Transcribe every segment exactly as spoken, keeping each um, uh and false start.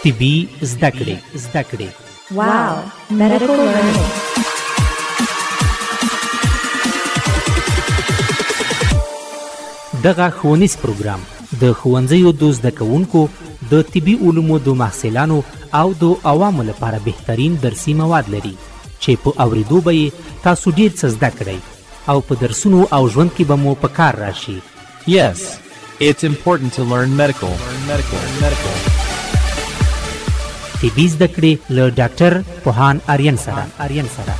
طبي زده کړې زده کړې Wow, medical learning. دغه ښوونیز پروګرام د ښوونځیو د زده کوونکو د طبي علومو د محصلانو او د عوامو لپاره بهترین درسي مواد لري چې په اوریدو به یې تاسو ډیر څه زده کړئ او په درسونو او ژوند کې به مو په کار راشي. Yes, it's important to learn medical. Learn medical. Learn medical. طبي زده کړې له ډاکټر پوهان آریان سره آریان سره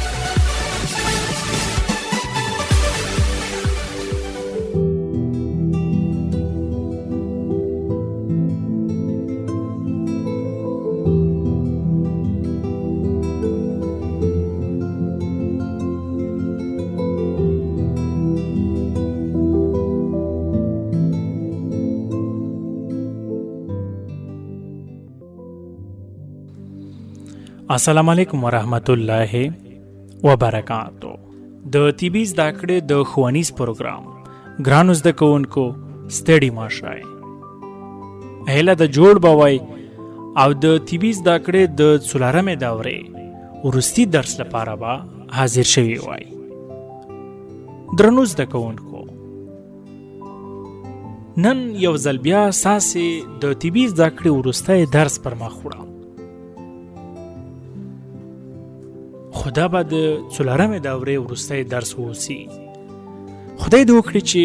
السلام علیکم ورحمت الله وبرکاتو. د طبي زده کړې د ښوونیز پروګرام ګرانو زده کوونکو ستړي مه شئ. هیله د جوړ به وای او د طبي زده کړې د څلورمې دورې وروستي درس لپاره به حاضر شوي وای. درنو زده کوونکو، نن یو ځل بیا ستاسې د طبي زده کړې وروستی درس پر مخ وړم. خدا به د څلورمې دورې وروستی درس واوسي. خدای دې وکړي چې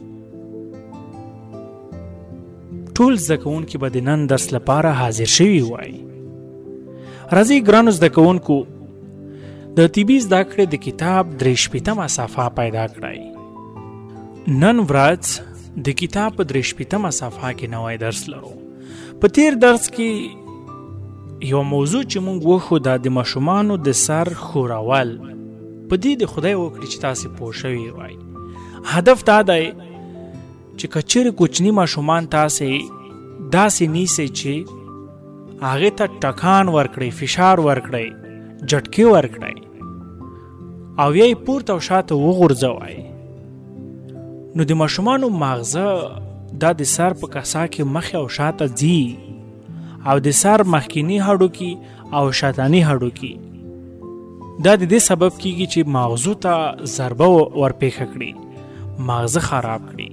ټول زده کوونکي به د نن درس لپاره حاضر شوي وای. راځئ ګرانو زده کوونکو، د طبي زده کړې د کتاب درې شپېتمه صفحه پیدا کړئ. نن ورځ د کتاب په درې شپېتمه صفحه کې نوی درس لرو. په تیر درس کې یو موضوع چې مونږ وښو دا د ماشومانو د سر ښورول. په دې د خدای وکړي چې تاسې پوه شوي وای. هدف دا دی چې که چیرې کوچني ماشومان تاسې داسې نیسئ چې هغې ته ټکان ورکړئ، فشار ورکړئ، جټکې ورکړئ او یا یې پورته او شاته وغورځوئ، نو د ماشومانو ماغزه دا د سر په کسا کې مخې او شاته ځي او د سر مخکینی هډوکي او شاتانی هډوکي دا د دې سبب کیږي چې ماغزو ته ضربه ورپېښه کړي، ماغزه خراب کړي.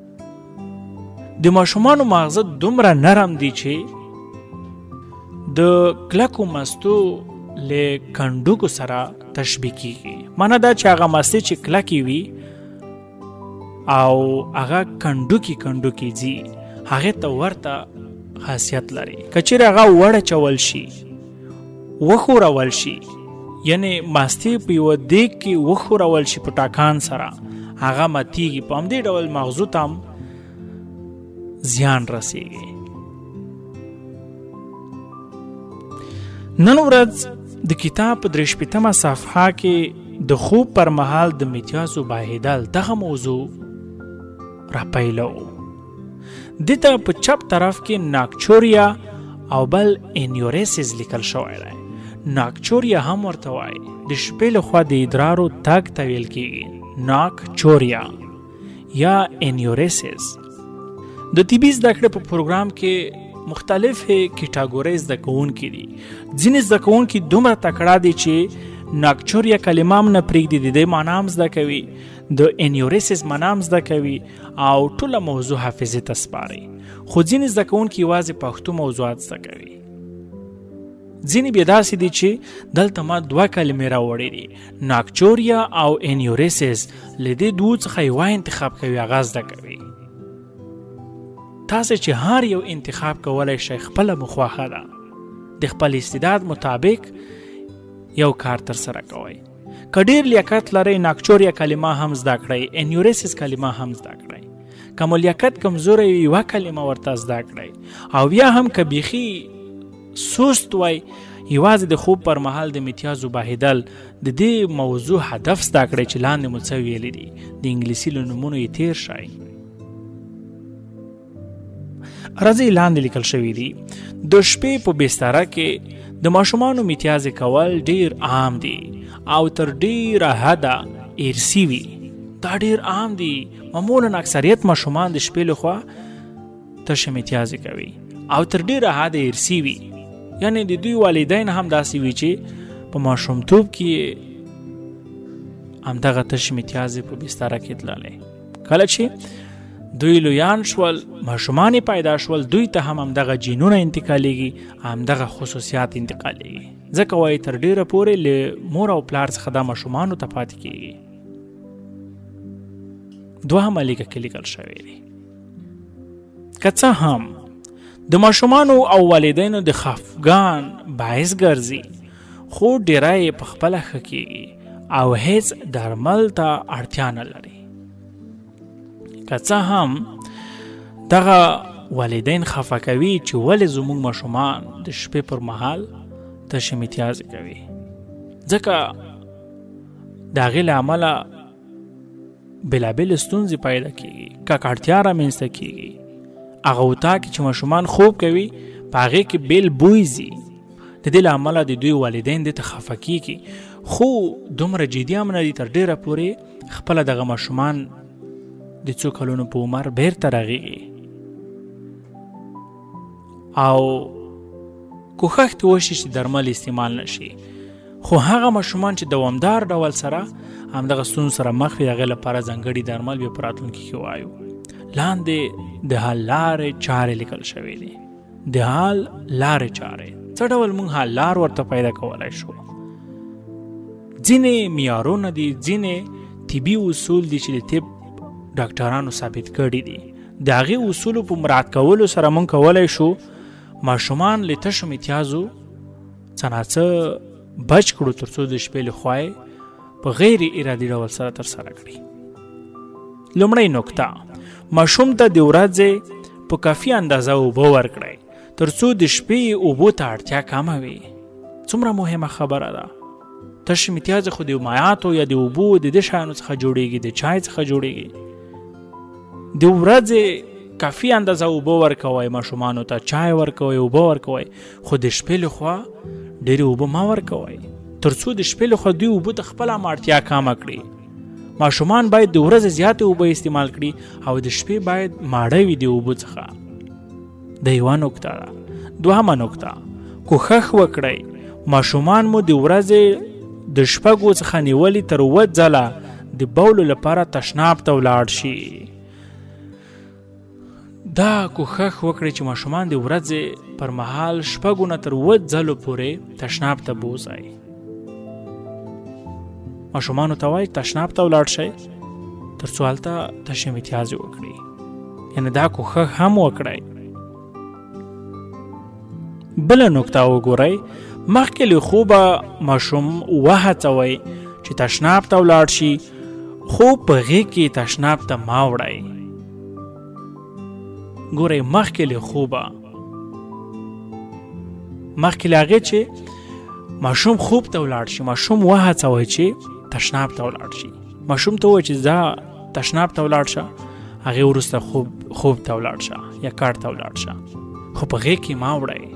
د ماشومانو ماغزه دومره نرم دي چې د کلکو مستو له کنډوکو سره تشبیه کیږي. معنی دا چې هغه مستې چې کلکې وي او هغه کنډوکي کنډوکي ځي، هغې ته ورته خاصیت لري. کچېرې هغه وړه چول شي، وښورول شي، یعنی ماستې په یوه دیګ کې وښورول شي په ټاکان سره، هغه ماتیږي. په همدې ډول مغزو ته هم زیان رسیږي. نن ورځ د کتاب په درې شپېتمه صفحه کې د خوب پر مهال د متیازو بهېدل دغه موضوع راپیلو. دته په چپ طرف کې ناکچوریا او بل انیوریسز لیکل شوی دی. ناکچوریا هم ورته وایي. د شپې لخوا د ادرارو تګ ته ویل کېږي ناکچوریا یا انیوریسز. د طبي زده کړې په پروګرام کې مختلفې کټاګورۍ زده کوونکي دي. ځینې زده کوونکي دومره تکړه دي چې ناکچوریا کلمه هم نه پرېږدي، د دې معنا هم زده کوي، د انیوریسز معنا هم زده کوي او ټوله موضوع حافظې ته سپاري. خو ځینې زده کوونکي یوازې پښتو موضوعات زده کوي. ځینې بیا داسې دي چې دلته ما دوه کلمې راوړې دي، ناکچوریا او انیوریسز. له دې دوو څخه یوه انتخاب کوي، هغه زده کوي. تاسې چې هر یو انتخاب کولی شئ، خپله مو خوښه ده. د خپل استعداد مطابق یو کار تر سره کوئ. که ډېر لیاقت لرئ، ناکچوریا کلمه هم زده کړئ، انیوریسز کلمه هم زده کړئ. که مو لیاقت کمزوری وي، یوه کلمه ورته زده کړئ. او بیا هم که بیخي سست وای، یوازې د خوب پر مهال د متیازو بهېدل، د دې موضوع هدف زده کړئ چې لاندې مو څه ویلي دي. د انګلیسي له نومونو یې تیر شئ. راځئ لاندې لیکل شوي دي. د شپې په بستره کې د ماشومانو متیازې کول ډیر عام دي او تر ډیره حده ارثي وي. دا ډیر عام دي. معمولا اکثریت ماشومان د شپې لخوا تشه متیازې کوي او تر ډیره حد ارثي وي. یعنی د دوی والدین هم داسې وي چې په ماشومتوب کې همدغه تش امتیاز په بستره کې تللی. کله چې دوی لویان شول، ماشومان پیدا شول، دوی ته هم همدغه جینونه انتقالیږي، همدغه خصوصیات انتقالیږي. ځکه وایي تر ډیره پورې له مور او پلار څخه دا ماشومانو ته پاتې کېږي. دوهمه لیکه کې لیکل شوی دی که څه هم د ماشومانو او والدینو د خفګان باعث ګرځي، خو ډیری یې په خپله ښه کېږي او هیڅ درمل ته اړتیا نه لري. که څه هم دغه والدین خفه کوي چې ولې زموږ ماشومان د شپې پر مهال تش امتیاز کوي، ځکه د هغې له امله بېلابېلې ستونزې پیدا کېږي، ککړتیا رامنځته کېږي. هغه وتا کې چې ماشومان خوب کوي په هغې کې بیل بوی ځي، د دې له امله د دوی والدین دې ته خفه کېږي، خو دومره جدي هم نه دي، تر ډېره پورې خپله دغه ماشومان د څو کلونو په عمر بیرته رغېږي او کوښښ ترې وشي چې درمل استعمال نشي. خو هغه ماشومان چې دوامدار ډول سره همدغه ستونزو سره مخ وي، هغې لپاره ځانګړي درمل بیا په راتلونکي کې وایو. لاندې د حل لارې چارې لیکل شوې دي. د حل لارې چارې څه ډول موږ حل لار ورته پیدا کولی شو؟ ځینې معیارونه دي، ځینې طبي اصول دي چې د طب ډاکټرانو ثابت کړي دي. د هغې اصولو په مراعات کولو سره موږ کولی شو ماشومان له تشو امتیازو څه ناڅه بچ کړو، تر څو د شپې له خوا په غیر ارادي ډول سره ترسره کړي. لومړۍ نکته، ماشوم ته د ورځې په کافي اندازه اوبه ورکړئ تر څو د شپې اوبو ته اړتیا کمه وي. څومره مهمه خبره ده. تش امتیاز خو د مایعاتو یا د اوبو د دې شیانو څخه جوړیږي، د چای څخه جوړیږي. د ورځې کافي اندازه اوبه ورکوئ، ماشومانو ته چای ورکوئ، اوبه ورکوئ، خو د شپې لخوا ډېرې اوبه مه ورکوئ تر څو د شپې لخوا دوی اوبو ته خپله هم اړتیا کمه کړي. ماشومان باید د ورځې زیاتې اوبه استعمال کړي او د شپې باید ماړه وي د اوبو څخه. د یوه نکته ده. دوهمه نکته، کوښښ وکړئ ماشومان مو د ورځې د شپږو څخه نیولې تر اووه ځله د بولو لپاره تشناب ته ولاړ شي. دا کوښښ وکړئ چې ماشومان د ورځې پر مهال شپږو نه تر اووه ځلو پورې تشناب ته بوځئ. ماشومانو ته وایي تشناب ته ولاړ شئ تر څو هلته تش امتیازې وکړي. یعنې دا کوښښ هم وکړئ. بله نکته وګورئ، مخکې له خوبه ماشوم وهڅوئ چې تشناب ته ولاړ شي، خو په غېږ کې تشناب ته مه وړئ. ګورئ مخکې له خوبه، مخکې له هغې چې ماشوم خوب ته ولاړ شي، ماشوم وهڅوئ چې تشناب ته ولاړ شي. ماشوم ته ووایئ چې ځه تشناب ته ولاړ شه، هغې وروسته خوب خوب ته ولاړ شه یا کار ته ولاړ شه، خو په غېږ کې مه وړئ.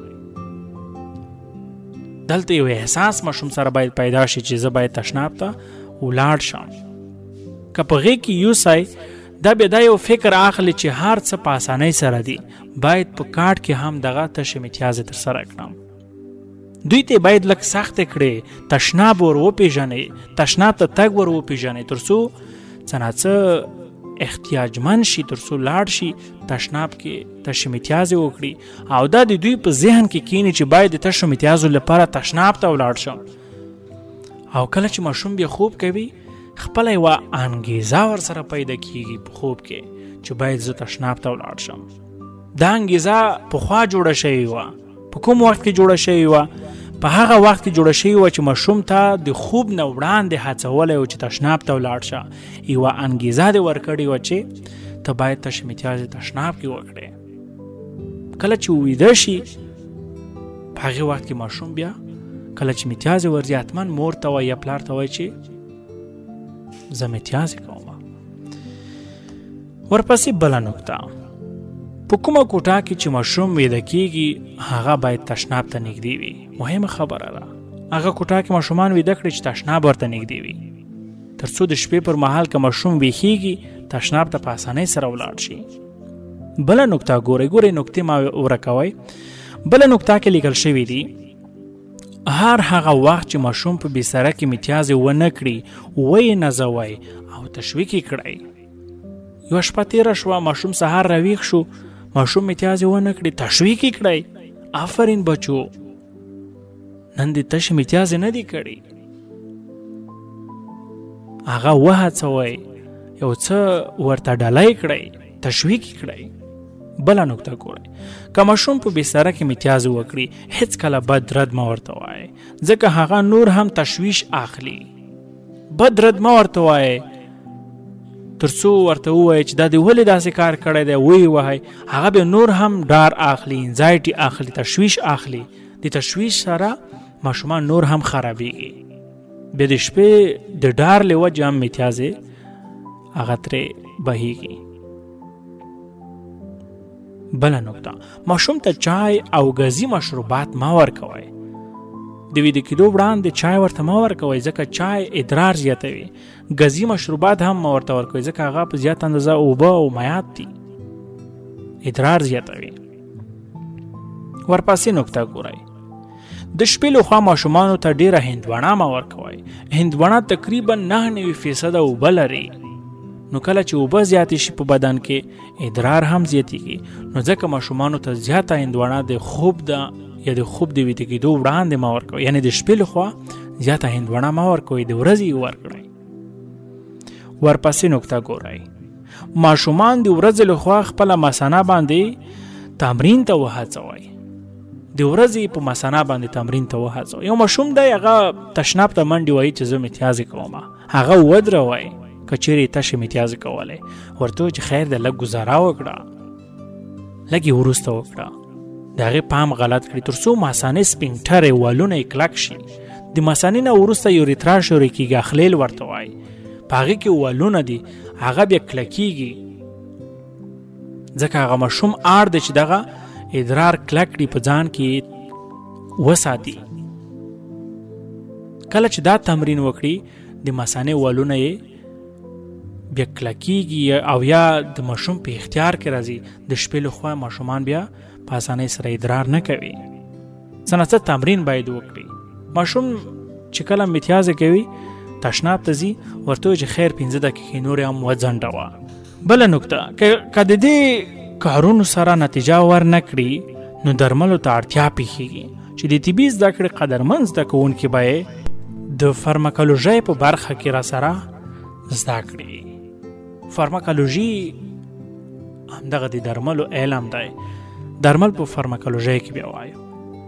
دلته یو احساس ماشوم سره باید پیدا شي چې زه باید تشناب ته ولاړ شم. که په غېږ کې یوسئ، دا بیا دا یو فکر اخلي چې هر څه په اسانۍ سره دي، باید په کاټ کې هم دغه تش امتیازې ترسره کړم. دوی ته باید لږ سخته کړي، تشناب ور وپېژنئ، تشناب ته تګ ور وپېژنئ تر څو څه ناڅه احتیاجمند شي، تر څو لاړ شي تشناب کې تش امتیازې وکړي. او دا د دوی په ذهن کې کینی چې باید د تش امتیازو لپاره تشناب ته ولاړ شم. او کله چې ماشوم بیا خوب کوي، خپله یوه انګیزه ورسره پیدا کېږي په خوب کې چې باید زه تشناب ته ولاړ شم. دا انګیزه پخوا جوړه شوې وه. په کوم وخت کې جوړه شوې وه؟ په هغه وخت کې جوړه شوې وه چې ماشوم ته د خوب نه وړاندې هڅولی و چې تشناب ته ولاړ شه. یوه انګیزه دې ورکړې وه چې ته باید تش امتیاز تشناب کې وکړې. کله چې ویده شي، په هغې وخت کې ماشوم بیا کله چې امتیاز ورځي، حتما مور ته وایي یا پلار ته وایي چې زه امتیاز کوم. ورپسې بله نکته، په کومه کوټه کې چې ماشوم ویده کېږي هغه باید تشناب ته نږدې وي. مهمه خبره ده، هغه کوټه کې ماشومان ویده کړي چې تشناب ورته نږدې وي، تر څو د شپې پر مهال که ماشوم ویښېږي تشناب ته په اسانۍ سره ولاړ شي. بله نکته ګورئ ګورئ نکتې ما ورکوئ. بله نکته کې لیکل شوي دي هر هغه وخت چې ماشوم په بستره کې متیازې ونه کړي ویې نازوئ او تشویق یې کړئ. یوه شپه تېره شوه، ماشوم سهار راویښ شو، ماشوم متیازې ونه کړي، تشویق یې کړئ. آفرین بچو، نن دې تشې متیازې نه دي کړي. هغه وهڅوئ، یو څه ورته ډالۍ کړئ، تشویق یې کړئ. بله نکته ګورئ، که ماشوم په بستره کې متیازې وکړي هېڅکله بد رد مه ورته وایئ، ځکه هغه نور هم تشویش اخلي. بد رد مه ورته وایئ تر څو ورته ووایئ چې دا دې ولې داسې کار کړی دی، ویې وهئ، هغه به نور هم ډار اخلي، انزایټي اخلي، تشویش اخلي. د تشویش سره ماشومان نور هم خرابېږي. بیا د شپې د ډار له وجې هم متیازې هغه ترې بهیږي. بله نکته، ماشوم ته چای او ګازي مشروبات مه ورکوئ. د ویده کېدو وړاندې چای ورته مه ورکوئ، ځکه چای ادرار زیاتوي. ګازي مشروبات هم مه ورته ورکوئ، ځکه هغه په زیات اندازه اوبه او مایعات دي، ادرار زیاتوي. ورپسې نکته ګورئ، د شپې لخوا ماشومانو ته ډېره هندوانه مه ورکوئ. هندوانه تقریبا نه نوي فیصده اوبه لري، نو کله چې اوبه زیاتې شي په بدن کې ادرار هم زیاتېږي. نو ځکه ماشومانو ته زیاته هندوانه د خوب ده یا د خوب د ویده کېدو وړاندې مه ورکوئ، یعنې د شپې لخوا زیاته هندوانه مه ورکوئ، د ورځې یې ورکړئ. ورپسې نکته ګورئ، ماشومان د ورځې لخوا خپله مثانه باندې تمرین ته وهڅوئ. د ورځې په مثانه باندې تمرین ته وهڅوئ. یو ماشوم دی هغه تشناب ته منډې وایي چې زه متیازې کوم، هغه ودروئ. که چیرې تشې متیازې کولی، ورته وایي چې خیر دی لږ ګزاره وکړه، لږ یې وروسته وکړه، د هغې پام غلط کړي تر څو مثانې سپینټرې والونه یې کلک شي. د مثانې نه وروسته یوریترا شروع کېږي، اخلیل ورته وایي، په هغې کې والونه دي، هغه بیا کلکېږي، ځکه هغه ماشوم اړ دی چې دغه ادرار کلک کړي، په ځان کې وساتي. کله چې دا تمرین وکړي د مثانې والونه یې بیا کلکېږي او یا د ماشوم په اختیار کې راځي. د شپې لخوا ماشومان بیا په اسانۍ سره ادرار نه کوي. څه نه څه تمرین باید وکړي. ماشوم چې کله متیازې کوي تشناب ته ځي، ورته وایي چې خیر پنځه دقیقې نورې هم وځنډوه. بله نکته، که د دې کارونو سره نتیجه ور نه کړي نو درملو ته اړتیا پېښېږي چې د طبي زده کړې قدرمند زده کوونکي به یې د فارماکولوژۍ په برخه کې را سره زده کړي. فارماکولوژي همدغه د درملو علم دی. درمل په فارماکولوژۍ کې بیا وایو.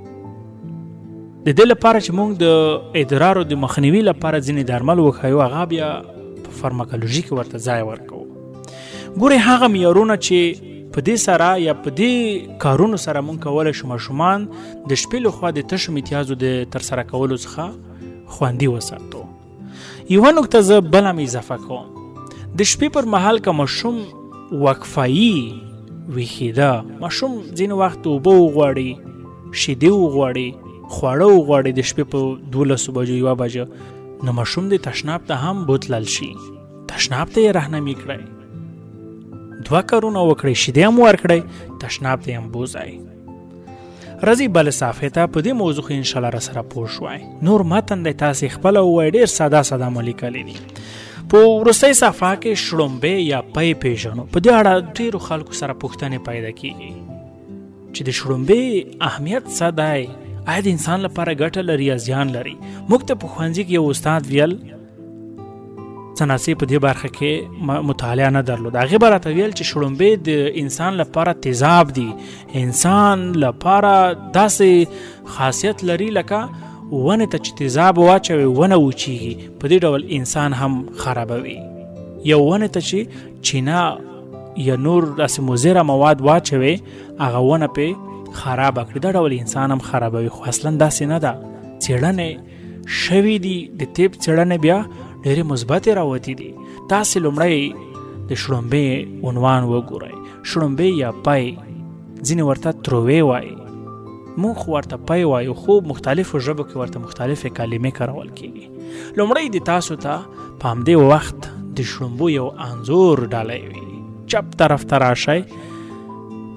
د دې لپاره چې موږ د ادرارو د مخنیوي لپاره ځینې درمل وښایو، هغه بیا په فارماکولوژي کې ورته ځای ورکوو. ګورئ، هغه معیارونه چې په دې سره یا په دې کارونو سره موږ کولی شو ماشومان د شپې لخوا د تشو متیازو د ترسره کولو څخه خوندي وساتو. یوه نکته زه بله هم اضافه کوم، د شپې پر مهال که ماشوم وقفه‌یي ویښېده، ماشوم ځینې وخت اوبه وغواړي، شیدې وغواړي، خواړه وغواړي د شپې په دولسو بجو یوه بجه، نو ماشوم د تشناب ته هم بوتلل شي، تشناب ته یې رهنمي کړئ، دوه کارونه وکړئ، شیدې هم ورکړئ، تشناب ته یې هم بوځئ. راځئ بلې صفحې ته، په دې موضوع کې انشاءالله را سره پوه شوئ. نور متن دی تاسې خپله ووایئ، ډېر ساده ساده مو لیکلی دي. په وروستۍ صفحه کې شړومبې یا پی پیژنو. په دې اړه ډېرو خلکو سره پوښتنې پیدا کېږي چې د شړومبې اهمیت څه دی، آیا د انسان لپاره ګټه لري یا زیان لري. موږ ته په ښوونځي کې یو استاد ویل، څه ناڅه په دې برخه کې مطالعه نه درلود، هغې به راته ویل چې شړومبې د انسان لپاره تیزاب دي، انسان لپاره داسې خاصیت لري لکه ونه ته چې تیزاب واچوي ونه وچیږي، په دې ډول انسان هم خرابوي. یو ونه ته چې چینه یا نور داسې مضره مواد واچوي، هغه ونه پې خرابه کړي، دا ډول انسان هم خرابوي. خو اصلا داسې نه ده. څېړنې شوي دي، د طب څېړنې بیا ډېرې مثبتې راوتې دي. تاسې لومړی د شړومبې عنوان وګورئ. شړومبې یا پی، ځینې ورته تروې وایي، موږ ورته پی وایو، خو مختلفو ژبو کې ورته مختلفې کلمې کارول کېږي. لومړی د تاسو ته په همدې وخت د شړومبو یو انځور ډالۍ وي. چپ طرف ته راشئ،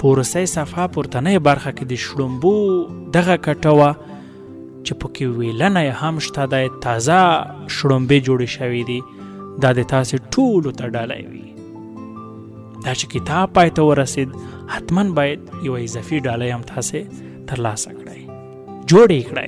پورسۍ صفحه پورتنۍ برخه کې د شړومبو دغه کټه وه چې پکې ویلنه یې هم شته، دا تازه شړومبې جوړې شوې دي. دا د تاسې ټولو ته ډالۍ وي. دا چې کتاب پای ته ورسید حتما باید یو اضافي ډالۍ هم تاسې ترلاسه کړئ، جوړې کړئ.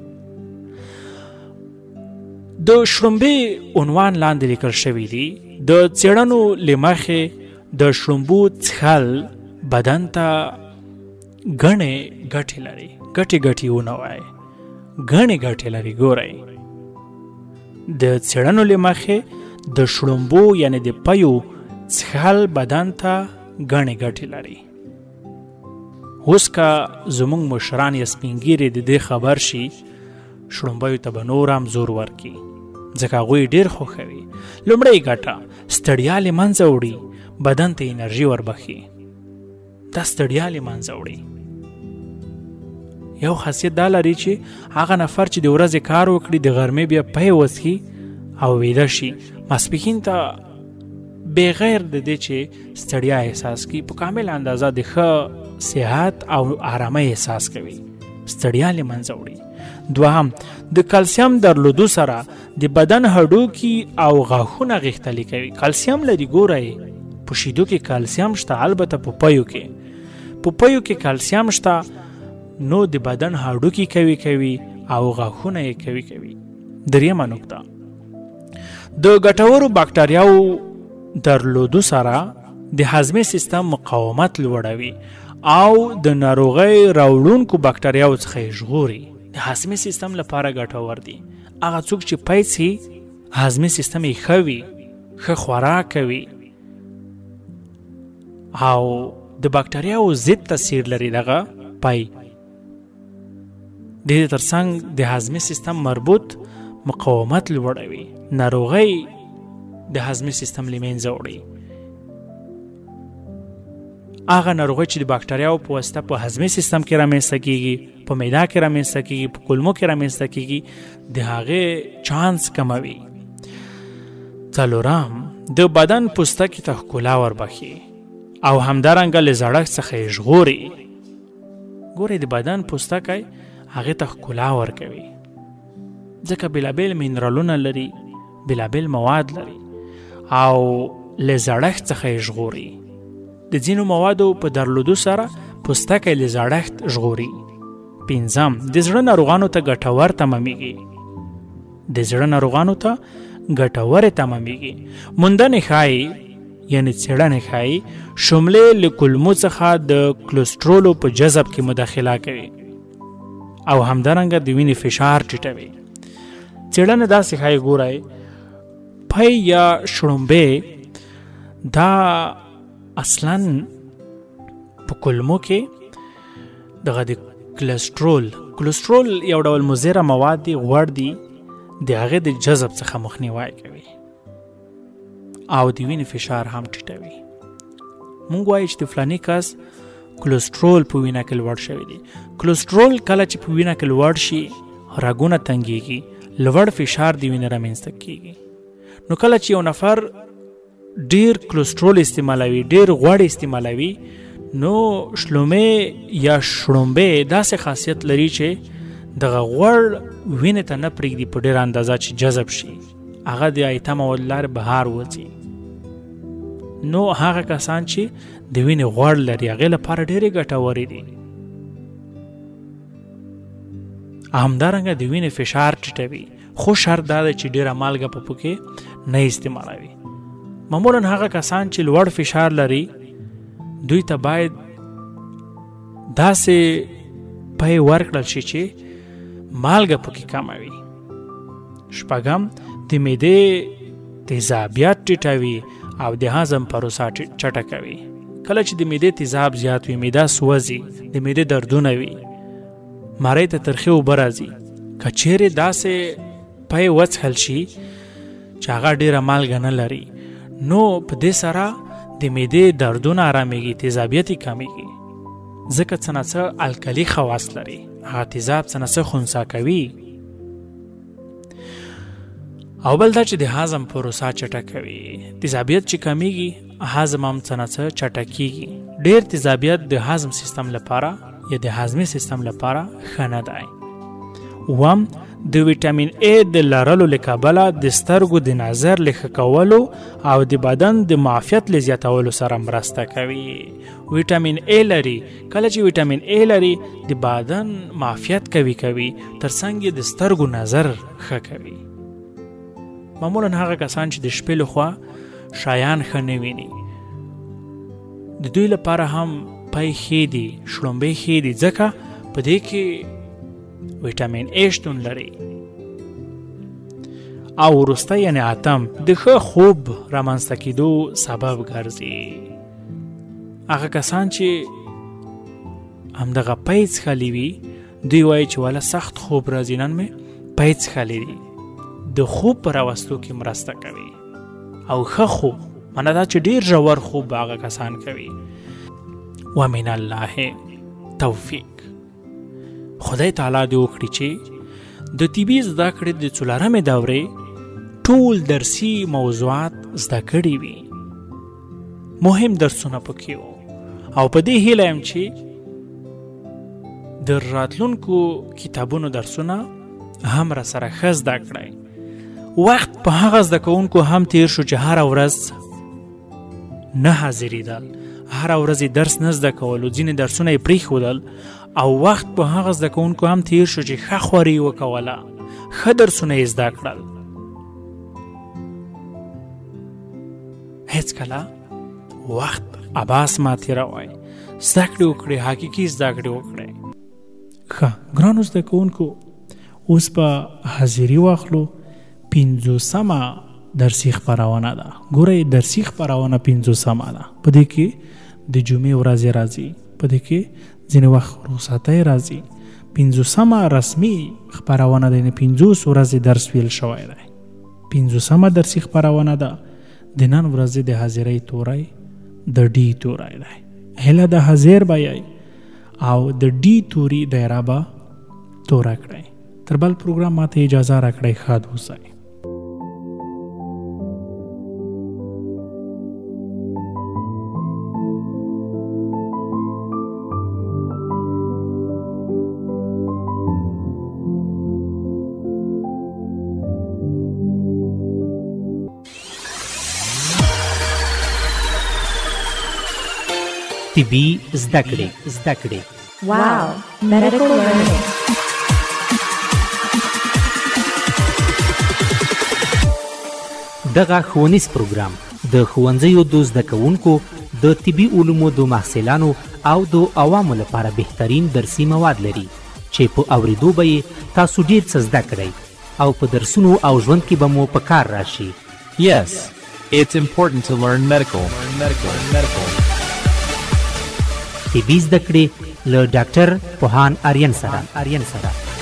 د شړومبې عنوان لاندې لیکل شوی دی: د څېړنو له مخې د شړومبو څښل بدن ته ګڼې ګټې لري. ګټې ګټې ونه وایي، ګڼې ګټې لري. ګورئ، د څېړنو له مخې د شړومبو یعنی د پیو څښل بدن ته ګڼې ګټې لري. اوس که زموږ مشران یا سپین ږیري د دې خبر شي، شړومبیو ته به نور هم زور ورکړي، ځکه هغوی ډېر خوښوي. لومړۍ ګټه، ستړیا له منځه وړي، بدن ته انرژي وربخي. دا ستړیا له منځه وړي. یو خاصیت دا لري چې هغه نفر چې د ورځې کار وکړي د غرمې بیا پی وڅښي او ویده شي، ماسپښین ته بغیر د دې چې ستړیا احساس کړي په کامل اندازه د ښه صحت او آرامۍ احساس کوي. ستړیا له منځه وړي. دوهم، د کلسیم درلودو سره د بدن هډوکي او غاښونه غښتلي کوي. کلسیم لري. ګورئ، په شیدو کې کلسیم شته، البته په پیو کې په پیو کې کلسیم شته، نو د بدن هډوکي کوي کوي او غاښونه یې کوي کوي. دریمه نکته، د ګټورو باکتریاو درلودو سره د هضمي سیستم مقاومت لوړوي او د ناروغۍ راوړونکو باکتریاو څخه یې ژغوري. د هضمي سیستم لپاره ګټور دي. هغه څوک چې پی څښي هضمي سیستم یې ښه وي، ښه خوراک کوي او د باکتریاو ضد تاثیر لري دغه پی. د دې ترڅنګ د هضمي سیستم مربوط مقاومت لوړوي، ناروغۍ د هضمي سیستم له منځه وړي. هغه ناروغۍ چې د باکتریاو په واسطه په هضمي سیستم کې رامنځته کیږي، په معده کې رامنځته کیږي، په کولمو کې رامنځته کیږي، د هغې چانس کموي. څلورم، د بدن پوستکي ته ښکلا وربخي او همدارنګه له زړښت څخه یې ژغوري. ګورئ، د بدن پوستکی هغې ته ښکلا ورکوي، ځکه بېلابېل منرالونه لري، بېلابېل مواد لري او له زړښت څخه یې ژغوري. د ځینو موادو په درلودو سره پوستکی له زړښت ژغوري. پنځم، د زړه ناروغانو ته ګټور تمامېږي. د زړه ناروغانو ته ګټورې تمامېږي. موندنې ښایي یعنی څېړنې ښایي شملې له کولمو څخه د کلسترولو په جذب کې مداخله کوي او همدارنګه د وینې فشار ټیټوي. څېړنه داسې ښایي، ګورئ، پی یا شړومبې دا اصلاً په کولمو کې دغه د کلسترول کلسترول یو ډول مضره مواد دي، غوړ دي، د هغې د جذب څخه مخنیوی کوي او د وینې فشار هم ټیټوي. مونږ وایو چې د فلاني کس کلسترول په وینه کې لوړ شوی دی. کلسترول کله چې په وینه کې لوړ شي، رګونه تنګېږي، لوړ فشار د وینې رامنځته کېږي. نو کله چې یو نفر ډیر کلسترول استعمالوي، ډیر غوړ استعمالوي، نو شلومې یا شړومبې داسې خاصیت لري چې دغه غوړ وینې ته نه پرېږدي په ډېره اندازه چې جذب شي، هغه د ایته موادو له لارې بهر وځي. نو هغه کسان چې د وینې غوړ لري هغې لپاره ډېرې ګټورې دي. همدارنګه د وینې فشار ټیټوي، خو شرط دا دی چې ډېره مالګه په پکې نه استعمالوي. معمولا هغه کسان چې لوړ فشار لري دوی ته باید داسې پی ورکړل شي چې مالګه پکې کمه وي. شپږم، د معدې تیزابیت ټیټوي او د هضم پروسه چټکوي. کله چې د معدې تیزاب زیات وي، معده سوځي، د معدې دردونه وي، مرۍ ته ترخې اوبه راځي. که چیرې داسې پی وڅښل شي چې هغه ډېره مالګه نه لري، نو په دې سره د معدې دردونه آرامېږي، تیزابیت یې کمیږي، ځکه څه نه څه الکلي خواص لري. هغه تیزاب څه نه څه خنثی کوي. او بل دا چې د هضم پروسه چټکوي. تیزابیت چې کمیږي، هضم هم څه نه څه چټکېږي. ډیر تیزابیت د هضم سیستم لپاره یا د هضمي سیستم لپاره ښه نه دی. وم د ویټامین A د لرلو له کبله د سترګو د نظر له ښه کولو او د بدن د معافیت له زیاتولو سره مرسته کوي. ویټامین A لري، کله چې ویټامین A لري د بدن معافیت کوي کوي ترڅنګ د سترګو نظر ښه کوي. معمولا هغه کسان چې د شپې لخوا شایان ښه نه ویني د دوی لپاره هم پای ښې دي، شړومبې ښې دي، ځکه په دې کې ویټامین A شتون لري. او وروسته یعنی اتم د ښه خوب رامنځته کېدو سبب ګرځي. هغه کسان چې همدغه پای څښلي وي دوی وایي چې والا سخت خوب راځي، نن مې پای څښلی دی. د خوب په راوستو کې مرسته کوي او ښه خوب معنا دا چې ډیر ژور خوب هغه کسان کوي. ومن الله توفیق. خدای تعالی دې وکړي چې د طبي زده کړې د څلورمې دورې ټول درسي موضوعات زده کړي وي، مهم درسونه پکې وو، او په دې هیله یم چې د راتلونکو کتابونو درسونه هم را سره ښه زده کړئ. وخت په هغه زده کوونکو هم تیر شو چې هره ورځ نه حاضرېدل، هره ورځ درس نه زده کولو، ځینې درسونه یې پرېښودل، او وخت په هغه زده کوونکو هم تیر شو چې ښه خواري وکوله، ښه درسونه یې زده کړل. هېڅکله وخت عباس مه تېروئ، زده کړې وکړئ، حقیقي زده کړې وکړئ. ښه ګرانو زده کوونکو، اوس به حاضري واخلو. پنځوسمه درسي خپرونه ده. ګورئ درسي خپرونه پنځوسمه ده. په دې کې د جمعې ورځې راځي، په دې کې ځینې وخت رخصتۍ راځي. پنځوسمه رسمي خپرونه ده، یعنې پنځوس ورځې درس ویل شوی دی. پنځوسمه درسي خپرونه ده. د نن ورځې د حاضرۍ توری د ډي توری دی. هیله د حاضر به یې او د ډي توري دایره به توره کړئ. تر بل پروګرام ماته اجازه راکړئ. ښاد اوسئ. طبي زده کړې زده کړې Wow, medical learning. دغه ښوونیز پروګرام د ښوونځیو د زده کوونکو د طبي علومو د محصلانو او د عوامو لپاره بهترین درسي مواد لري چې په اورېدو به یې تاسو ډېر څه زده کړئ او په درسونو او ژوند کې به مو په کار راشي. Yes, it's important to learn medical. Learn medical. Learn medical. طبي زده کړې له ډاکټر پوهان آرین سره آرین سره